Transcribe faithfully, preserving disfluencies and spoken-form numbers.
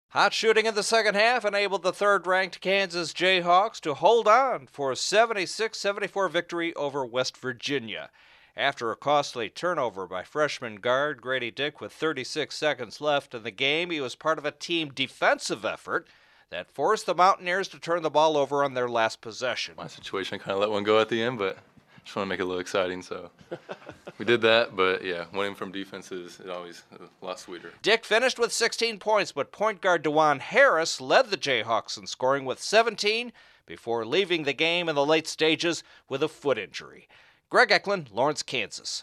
Hot shooting in the second half enabled the third-ranked Kansas Jayhawks to hold on for a seventy-six seventy-four victory over West Virginia. After a costly turnover by freshman guard Grady Dick with thirty-six seconds left in the game, he was part of a team defensive effort that forced the Mountaineers to turn the ball over on their last possession. My situation, kind of let one go at the end, but just want to make it a little exciting, so we did that. But yeah, winning from defense is always a lot sweeter. Dick finished with sixteen points, but point guard DeJuan Harris led the Jayhawks in scoring with seventeen before leaving the game in the late stages with a foot injury. Greg Eklund, Lawrence, Kansas.